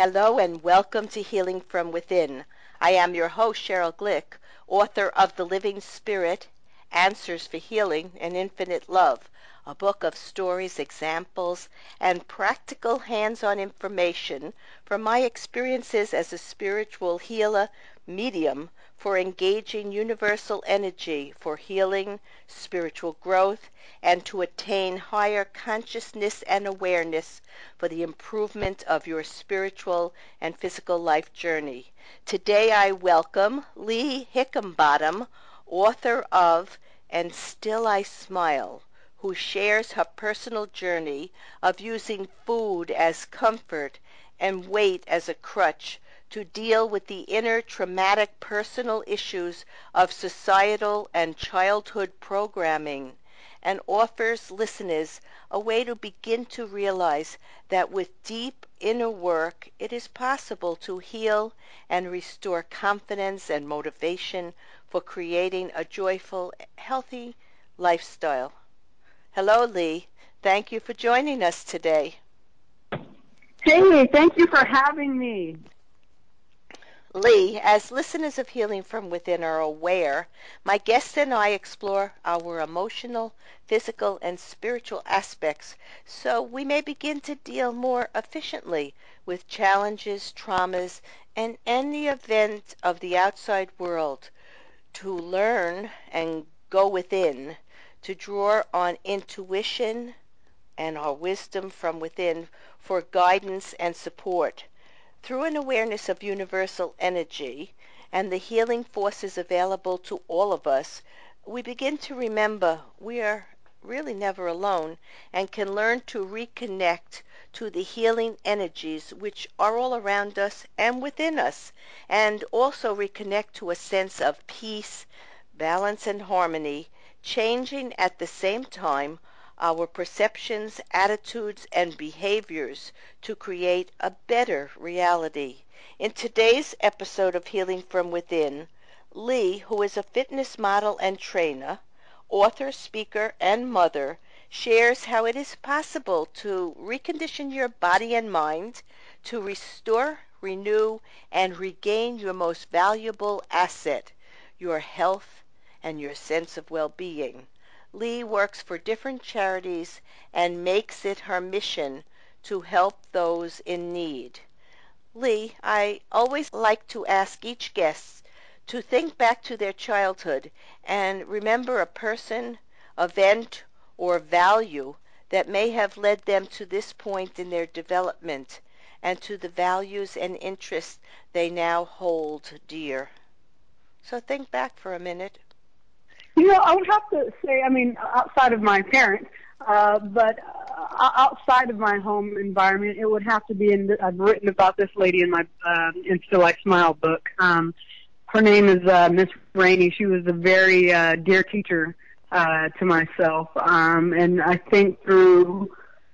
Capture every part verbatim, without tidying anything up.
Hello and welcome to Healing from Within. I am your host, Cheryl Glick, author of The Living Spirit, Answers for Healing and Infinite Love, a book of stories, examples, and practical hands-on information from my experiences as a spiritual healer medium for engaging universal energy for healing, spiritual growth, and to attain higher consciousness and awareness for the improvement of your spiritual and physical life journey. Today I welcome Lee Hickenbottom, author of And Still I Smile, who shares her personal journey of using food as comfort and weight as a crutch to deal with the inner traumatic personal issues of societal and childhood programming, and offers listeners a way to begin to realize that with deep inner work it is possible to heal and restore confidence and motivation for creating a joyful, healthy lifestyle. Hello, Lee. Thank you for joining us today. Hey, thank you for having me. Lee, as listeners of Healing from Within are aware, my guests and I explore our emotional, physical, and spiritual aspects so we may begin to deal more efficiently with challenges, traumas, and any event of the outside world, to learn and go within, to draw on intuition and our wisdom from within for guidance and support. Through an awareness of universal energy and the healing forces available to all of us, we begin to remember we are really never alone and can learn to reconnect to the healing energies which are all around us and within us, and also reconnect to a sense of peace, balance, and harmony, changing at the same time our perceptions, attitudes, and behaviors to create a better reality. In today's episode of Healing from Within, Lee, who is a fitness model and trainer, author, speaker, and mother, shares how it is possible to recondition your body and mind to restore, renew, and regain your most valuable asset, your health and your sense of well-being. Lee works for different charities and makes it her mission to help those in need. Lee, I always like to ask each guest to think back to their childhood and remember a person, event, or value that may have led them to this point in their development and to the values and interests they now hold dear. So think back for a minute. You know, I would have to say, I mean, outside of my parents, uh, but uh, outside of my home environment, it would have to be in, the, I've written about this lady in my uh, In Still I Smile book. Um, her name is uh, Miss Rainey. She was a very uh, dear teacher uh, to myself. Um, and I think through,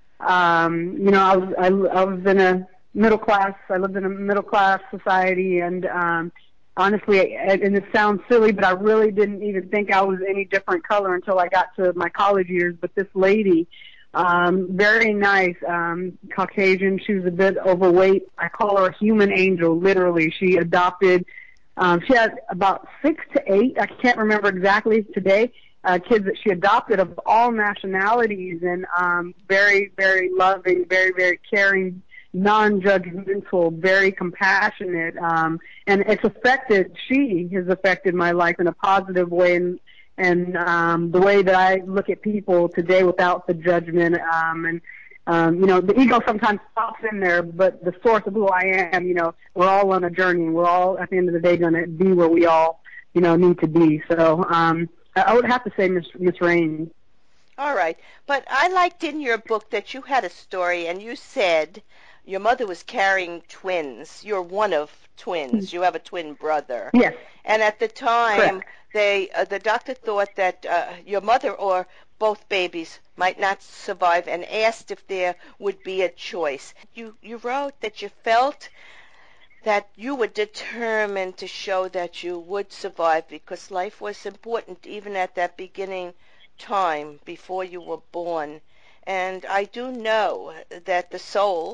um, you know, I was, I, I was in a middle class, I lived in a middle class society, and um, honestly, and it sounds silly, but I really didn't even think I was any different color until I got to my college years. But this lady, um, very nice, um, Caucasian, she was a bit overweight. I call her a human angel, literally. She adopted, um, she had about six to eight, I can't remember exactly today, uh, kids that she adopted of all nationalities, and um, very, very loving, very, very caring, non-judgmental, very compassionate, um, and it's affected, she has affected my life in a positive way, and, and um, the way that I look at people today without the judgment, um, and, um, you know, the ego sometimes pops in there, but the source of who I am, you know, we're all on a journey, and we're all, at the end of the day, going to be where we all, you know, need to be. So um, I would have to say Miss Miss Rain. All right. But I liked in your book that you had a story, and you said your mother was carrying twins. You're one of twins. You have a twin brother. Yes. And at the time, Correct. they uh, the doctor thought that uh, your mother or both babies might not survive, and asked if there would be a choice. You you wrote that you felt that you were determined to show that you would survive because life was important even at that beginning time before you were born. And I do know that the soul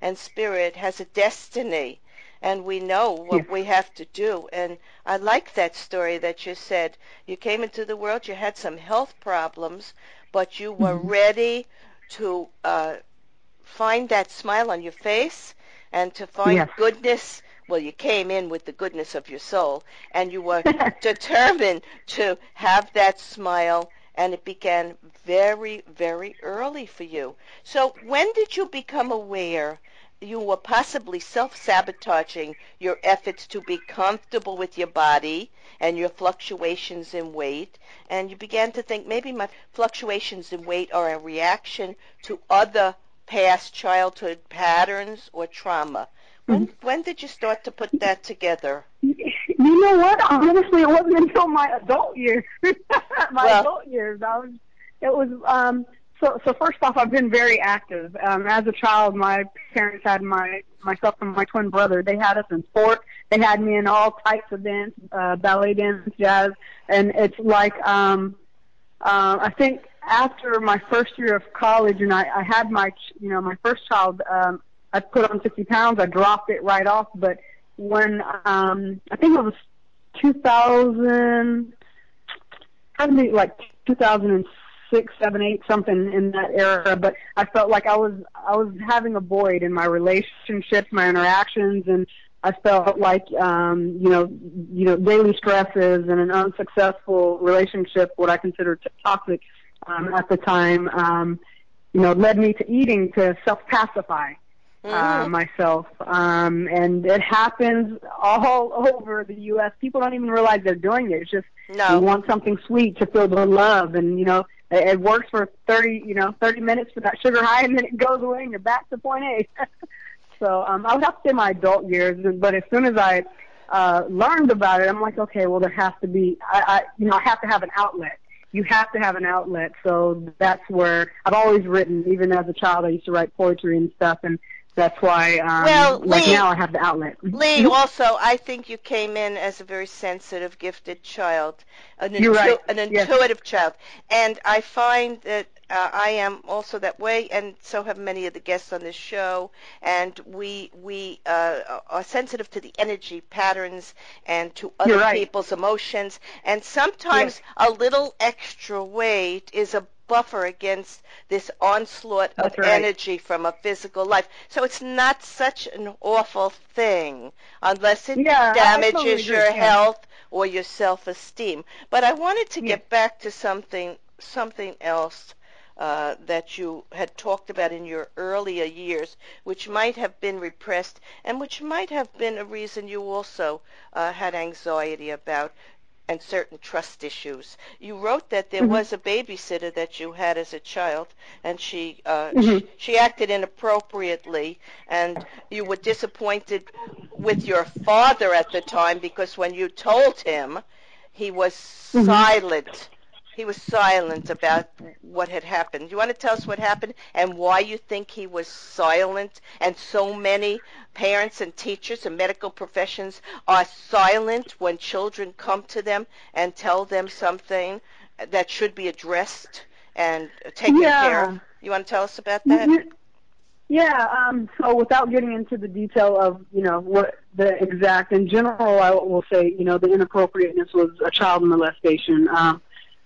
and spirit has a destiny, and we know what Yes. we have to do. And I like that story that you said. You came into the world, you had some health problems, but you were Mhm. ready to uh, find that smile on your face and to find Yes. goodness. Well, you came in with the goodness of your soul, and you were determined to have that smile, and it began very, very early for you. So when did you become aware you were possibly self-sabotaging your efforts to be comfortable with your body and your fluctuations in weight, and you began to think maybe my fluctuations in weight are a reaction to other past childhood patterns or trauma? When Mhm. when did you start to put that together? You know what? Honestly, it wasn't until my adult years. my Well, adult years, I was. It was. Um, so, so first off, I've been very active. Um, as a child, my parents had my myself and my twin brother. They had us in sport. They had me in all types of dance, uh, ballet dance, jazz, and it's like um, uh, I think after my first year of college, and I, I had my, ch- you know, my first child. Um, I put on sixty pounds. I dropped it right off, but when um I think it was two thousand, probably like two thousand six, seven, eight, something in that era. But I felt like I was I was having a void in my relationships, my interactions, and I felt like um, you know you know daily stresses and an unsuccessful relationship, what I considered toxic um, at the time, um, you know, led me to eating to self-pacify uh, mm, myself, um, and it happens all over the U S. People don't even realize they're doing it. It's just we no. want something sweet to feel the love, and you know it, it works for thirty, you know, thirty minutes for that sugar high, and then it goes away, and you're back to point A. So um, I would have to say my adult years, but as soon as I uh, learned about it, I'm like, okay, well there has to be, I, I, you know, I have to have an outlet. You have to have an outlet. So that's where I've always written. Even as a child, I used to write poetry and stuff, and that's why, Well, um, like Lee, now, I have the outlet. Lee, Mhm. also, I think you came in as a very sensitive, gifted child, an, You're intu- right. an Yes. intuitive child. And I find that uh, I am also that way, and so have many of the guests on this show. And we we uh, are sensitive to the energy patterns and to You're other right. people's emotions. And Yes. sometimes a little extra weight is a buffer against this onslaught of That's right. energy from a physical life. So it's not such an awful thing unless it Yeah, I, I totally damages agree. your Yeah. health or your self-esteem. But I wanted to Yes. get back to something something else uh, that you had talked about in your earlier years, which might have been repressed and which might have been a reason you also uh, had anxiety about and certain trust issues. You wrote that there Mhm. was a babysitter that you had as a child, and she uh, sh- Mhm. she acted inappropriately, and you were disappointed with your father at the time because when you told him, he was Mhm. silent. He was silent about what had happened. You want to tell us what happened and why you think he was silent, and so many parents and teachers and medical professions are silent when children come to them and tell them something that should be addressed and taken care of? Yeah. You want to tell us about You, that? you, yeah. Um. So without getting into the detail of you know what the exact in general, I will say you know the inappropriateness was a child molestation. Um.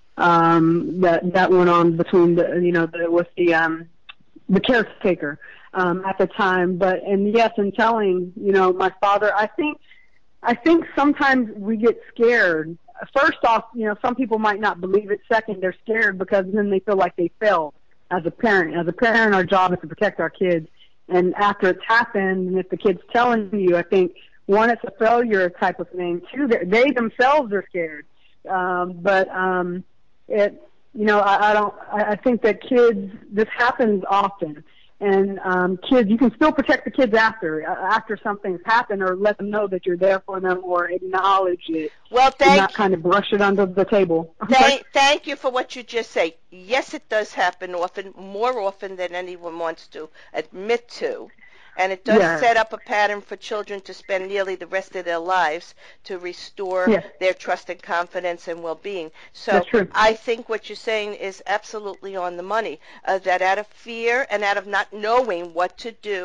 Um. That that went on between the you know the with the um the caretaker um at the time. But and yes, in telling you know my father, I think I think sometimes we get scared. First off, you know, some people might not believe it. Second, they're scared because then they feel like they failed as a parent. As a parent, our job is to protect our kids. And after it's happened, and if the kid's telling you, I think, one, it's a failure type of thing. Two, they they themselves are scared. Um, but um, it, you know, I, I don't. I, I think that kids, this happens often. And um, kids, you can still protect the kids after uh, after something's happened, or let them know that you're there for them, or acknowledge it, Well, and not thank kind of brush it under the table. I'm sorry? Thank, thank you for what you just say. Yes, it does happen often, more often than anyone wants to admit to. And it does Yes, set up a pattern for children to spend nearly the rest of their lives to restore yes, their trust and confidence and well-being. that's So true. I think what you're saying is absolutely on the money, uh, that out of fear and out of not knowing what to do,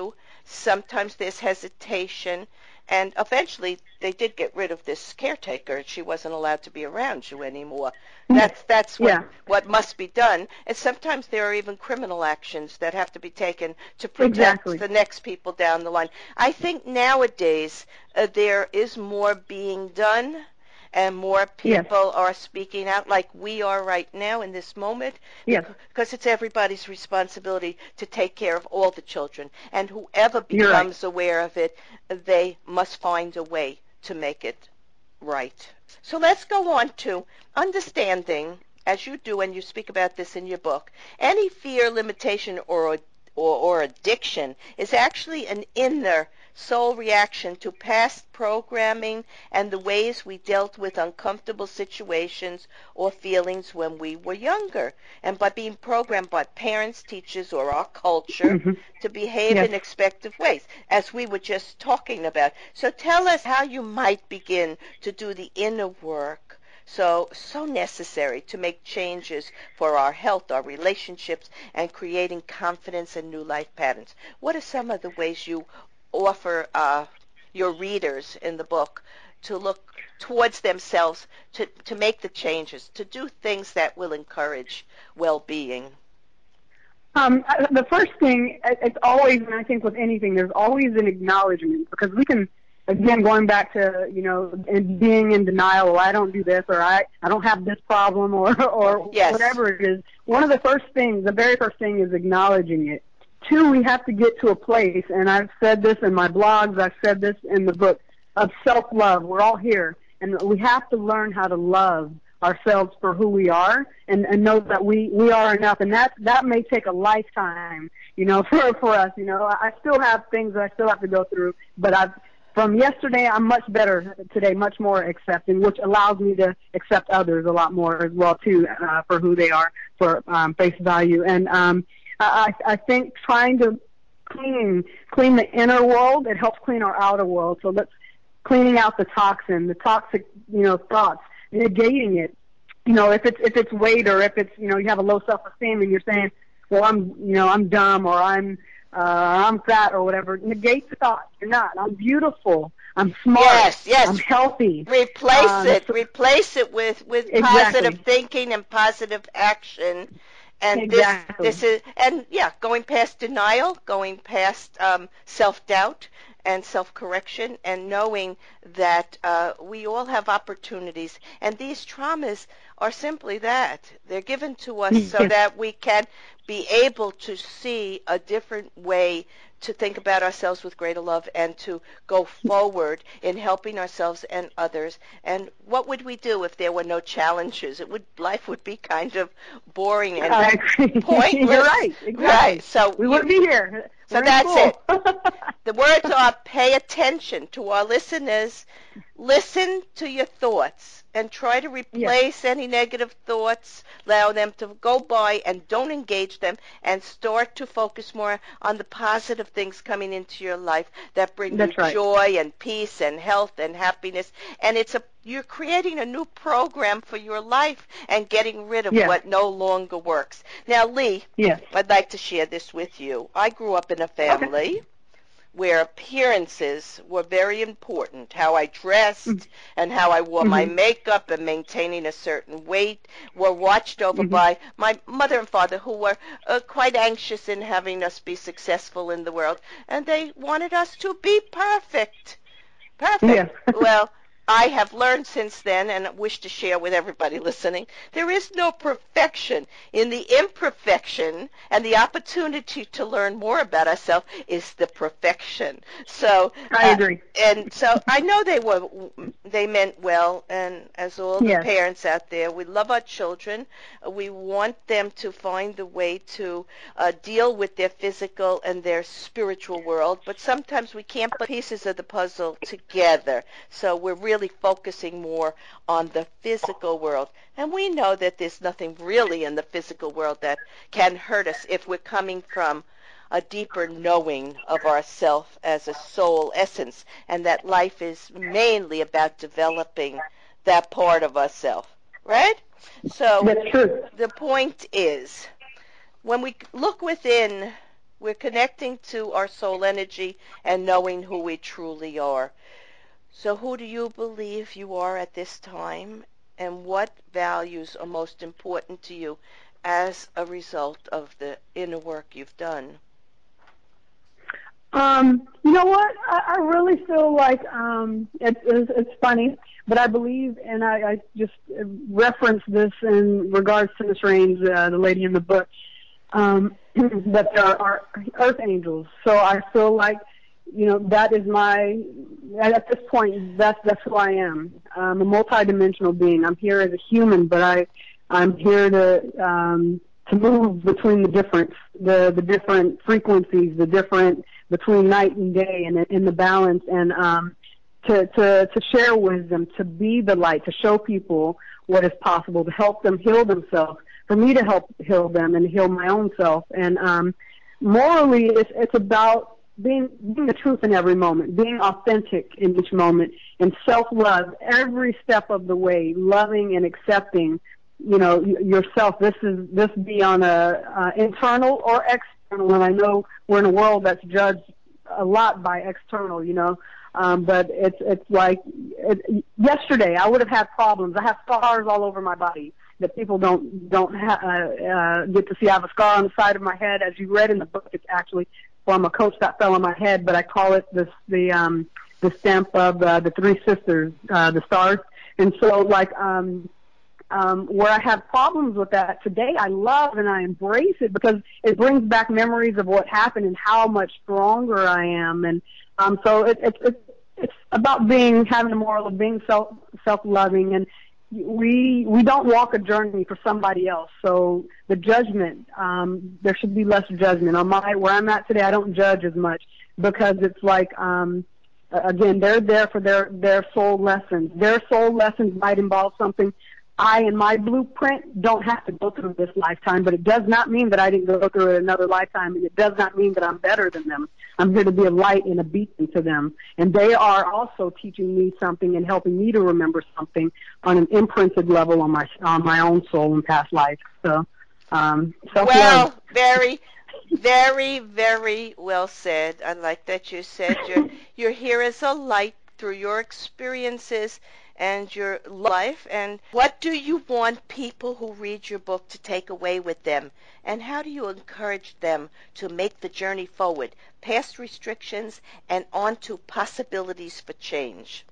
Sometimes there's hesitation, and eventually they did get rid of this caretaker. She wasn't allowed to be around you anymore. That's that's what Yeah. what must be done. And sometimes there are even criminal actions that have to be taken to protect Exactly. the next people down the line. I think nowadays uh, there is more being done, and more Yes. people are speaking out like we are right now in this moment, Yes. because it's everybody's responsibility to take care of all the children. And whoever You're right. becomes aware of it, they must find a way to make it right. So let's go on to understanding, as you do, and you speak about this in your book, any fear, limitation, or or, or addiction is actually an inner soul reaction to past programming and the ways we dealt with uncomfortable situations or feelings when we were younger, and by being programmed by parents, teachers, or our culture Mm-hmm. to behave Yes. in expected ways, as we were just talking about. So tell us how you might begin to do the inner work, so so necessary to make changes for our health, our relationships, and creating confidence and new life patterns. What are some of the ways you offer uh, your readers in the book to look towards themselves, to, to make the changes, to do things that will encourage well-being? Um, I- the first thing, it- it's always, and I think with anything, there's always an acknowledgement, because we can, again, going back to, you know, and being in denial, well, I don't do this, or I, I don't have this problem, or, or Yes. whatever it is. One of the first things, the very first thing is acknowledging it. Two, we have to get to a place, and I've said this in my blogs, I've said this in the book, of self-love. We're all here, and we have to learn how to love ourselves for who we are, and, and know that we, we are enough. And that, that may take a lifetime, you know, for, for us. You know, I still have things that I still have to go through, but I've, from yesterday, I'm much better today, much more accepting, which allows me to accept others a lot more as well, too, uh, for who they are, for um, face value. And um, I, I think trying to clean, clean the inner world, it helps clean our outer world. So let's, cleaning out the toxin, the toxic, you know, thoughts, negating it. You know, if it's if it's weight, or if it's, you know, you have a low self-esteem and you're saying, well, I'm, you know, I'm dumb, or I'm uh, I'm fat, or whatever. Negate the thought. You're not. I'm beautiful. I'm smart. Yes, yes. I'm healthy. Replace Um, it. so- Replace it with, with Exactly. positive thinking and positive action. And Exactly. this, this is, and yeah, going past denial, going past um, self-doubt and self-correction, and knowing that uh, we all have opportunities, and these traumas are simply that. They're given to us so Yes. that we can be able to see a different way to think about ourselves with greater love, and to go forward in helping ourselves and others. And what would we do if there were no challenges? It would, life would be kind of boring and I agree. pointless. You're right. Exactly. Right. So we you- wouldn't be here. So We're in that's school. it. The words are: pay attention to our listeners, listen to your thoughts, and try to replace any negative thoughts, allow them to go by, and don't engage them, and start to focus more on the positive things coming into your life that bring That's you right. joy and peace and health and happiness. And it's a you're creating a new program for your life and getting rid of Yes. what no longer works. Now, Lee, Yes. I'd like to share this with you. I grew up in a family where appearances were very important. How I dressed Mm. and how I wore my Mhm. makeup and maintaining a certain weight were watched over Mhm. by my mother and father, who were uh, quite anxious in having us be successful in the world. And they wanted us to be perfect. Perfect. Yes. Well, I have learned since then, and wish to share with everybody listening, there is no perfection. In the imperfection and the opportunity to learn more about ourselves is the perfection. So I uh, agree. and so I know they were they meant well, and as all the Yes. parents out there, we love our children. We want them to find the way to uh, deal with their physical and their spiritual world, but sometimes we can't put pieces of the puzzle together. So we're really focusing more on the physical world. And we know that there's nothing really in the physical world that can hurt us if we're coming from a deeper knowing of ourself as a soul essence, and that life is mainly about developing that part of ourself, right? So That's true. the point is, when we look within We're connecting to our soul energy and knowing who we truly are. So who do you believe you are at this time, and what values are most important to you as a result of the inner work you've done? Um, you know what? I, I really feel like um, it, it's, it's funny, but I believe, and I, I just referenced this in regards to Miss Raines, uh, the lady in the book, um, that there are earth angels. So I feel like, you know, that is my, at this point, that's, that's who I am. I'm a multidimensional being. I'm here as a human, but I, I'm here to, um, to move between the different, the, the different frequencies, the different, between night and day, and in the balance, and, um, to, to, to share wisdom, to be the light, to show people what is possible, to help them heal themselves, for me to help heal them and heal my own self. And, um, morally, it's, it's about being, being the truth in every moment, being authentic in each moment, and self-love every step of the way, loving and accepting, you know, yourself. This is, this be on a, uh, internal or external. And I know we're in a world that's judged a lot by external, you know, um, but it's, it's like, it, yesterday I would have had problems. I have scars all over my body that people don't, don't ha- uh, uh, get to see. I have a scar on the side of my head. As you read in the book, it's actually from a coach that fell on my head, but I call it this, the, um, the stamp of, uh, the three sisters, uh, the stars. And so like, um, Um, where I have problems with that today, I love and I embrace it because it brings back memories of what happened and how much stronger I am. And um, so it, it, it, it's about being, having the moral of being self, self-loving. And we we don't walk a journey for somebody else. So the judgment, um, there should be less judgment. On my, where I'm at today, I don't judge as much because it's like, um, again, they're there for their, their soul lessons. Their soul lessons might involve something I, in my blueprint, don't have to go through this lifetime, but it does not mean that I didn't go through it another lifetime, and it does not mean that I'm better than them. I'm here to be a light and a beacon to them, and they are also teaching me something and helping me to remember something on an imprinted level on my on my own soul and past life. So, um, self-love. Well, very, very, very well said. I like that you said you're you're here as a light through your experiences and your life. And what do you want people who read your book to take away with them? And how do you encourage them to make the journey forward, past restrictions and onto possibilities for change?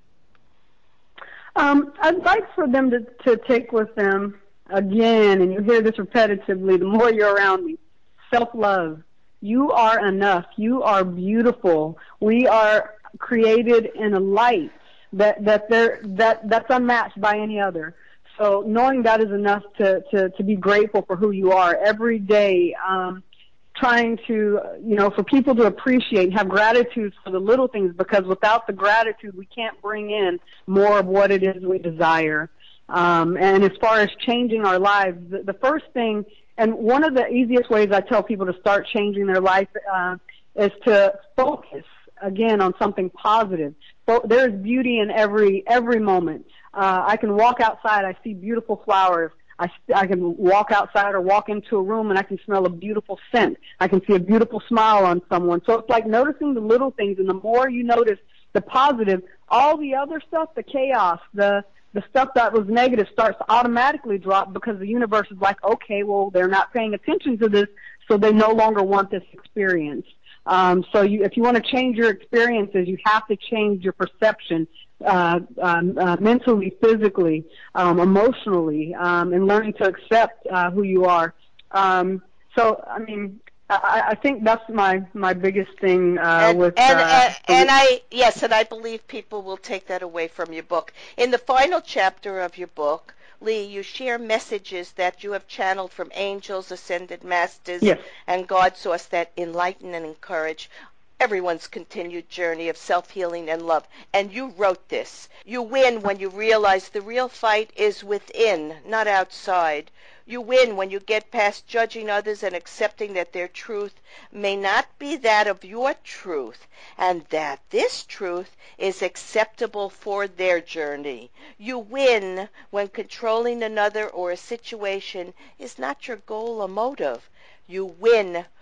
Um, I'd like for them to, to take with them, again, and you hear this repetitively the more you're around me, self-love. You are enough. You are beautiful. We are created in a light that that there that that's unmatched by any other. So knowing that is enough to to to be grateful for who you are every day. Um, trying to you know for people to appreciate and have gratitude for the little things, because without the gratitude we can't bring in more of what it is we desire. Um, and as far as changing our lives, the, the first thing, and one of the easiest ways I tell people to start changing their life uh, is to focus again on something positive. So there's beauty in every every moment. Uh, I can walk outside, I see beautiful flowers. I, I can walk outside or walk into a room and I can smell a beautiful scent. I can see a beautiful smile on someone. So it's like noticing the little things, and the more you notice the positive, all the other stuff, the chaos, the the stuff that was negative starts to automatically drop, because the universe is like, okay, well, they're not paying attention to this, so they no longer want this experience. Um, so you, if you want to change your experiences, you have to change your perception, uh, um, uh, mentally, physically, um, emotionally, um, and learning to accept uh, who you are. Um, so, I mean, I, I think that's my, my biggest thing uh, and, with... And, uh, and, and I, yes, and I believe people will take that away from your book. In the final chapter of your book, Lee, you share messages that you have channeled from angels, ascended masters, yes. and God source that enlighten and encourage everyone's continued journey of self-healing and love. And you wrote this. You win when you realize the real fight is within, not outside. You win when you get past judging others and accepting that their truth may not be that of your truth, and that this truth is acceptable for their journey. You win when controlling another or a situation is not your goal or motive. You win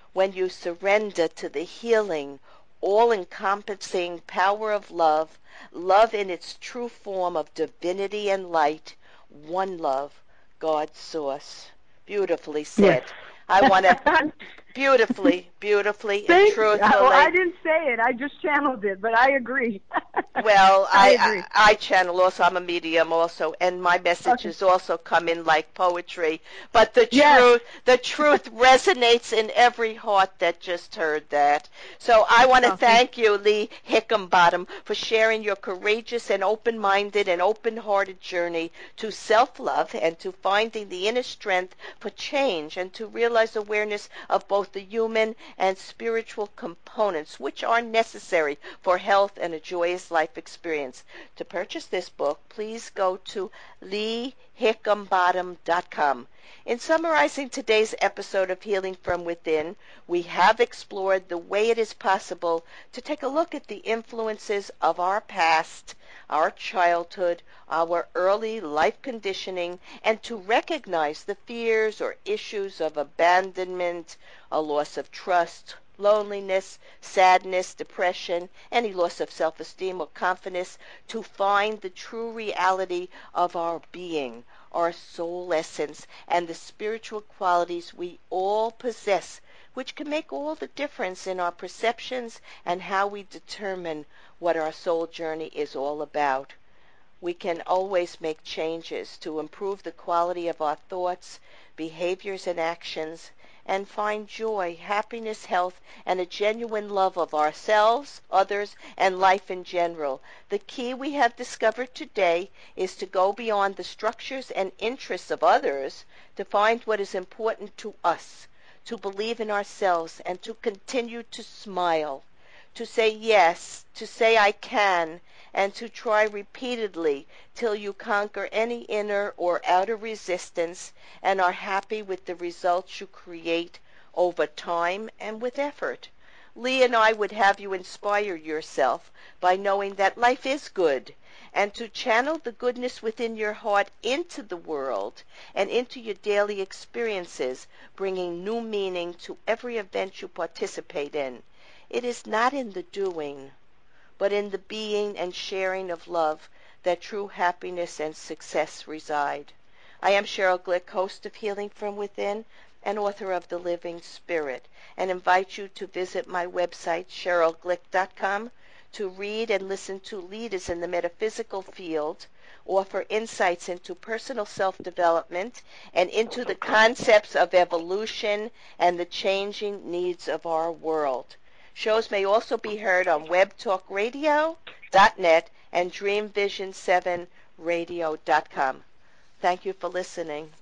when you surrender to the healing, all-encompassing power of love, love in its true form of divinity and light, one love, God's source. Beautifully Yes. said. I want to beautifully, beautifully, and Thank you. truthfully. Well, I didn't say it. I just channeled it, but I agree. Well, I I, agree. I I channel also. I'm a medium also, and my messages Okay. also come in like poetry. But the Yes. truth, the truth resonates in every heart that just heard that. So I want to Oh, thank thank you, Lee Hickenbottom, for sharing your courageous and open-minded and open-hearted journey to self-love and to finding the inner strength for change and to realize awareness of both the human and spiritual components, which are necessary for health and a joyous life experience. To purchase this book, please go to lee hickenbottom dot com. In summarizing today's episode of Healing from Within, we have explored the way it is possible to take a look at the influences of our past, our childhood, our early life conditioning, and to recognize the fears or issues of abandonment, a loss of trust, loneliness, sadness, depression, any loss of self-esteem or confidence, to find the true reality of our being, our soul essence, and the spiritual qualities we all possess, which can make all the difference in our perceptions and how we determine what our soul journey is all about. We can always make changes to improve the quality of our thoughts, behaviors, and actions, and find joy, happiness, health, and a genuine love of ourselves, others, and life in general. The key we have discovered today is to go beyond the structures and interests of others to find what is important to us, to believe in ourselves, and to continue to smile, to say yes, to say I can, and to try repeatedly till you conquer any inner or outer resistance and are happy with the results you create over time and with effort. Lee and I would have you inspire yourself by knowing that life is good and to channel the goodness within your heart into the world and into your daily experiences, bringing new meaning to every event you participate in. It is not in the doing, but in the being and sharing of love that true happiness and success reside. I am Cheryl Glick, host of Healing from Within and author of The Living Spirit, and invite you to visit my website, cheryl glick dot com, to read and listen to leaders in the metaphysical field, offer insights into personal self-development and into the concepts of evolution and the changing needs of our world. Shows may also be heard on web talk radio dot net and dream vision seven radio dot com. Thank you for listening.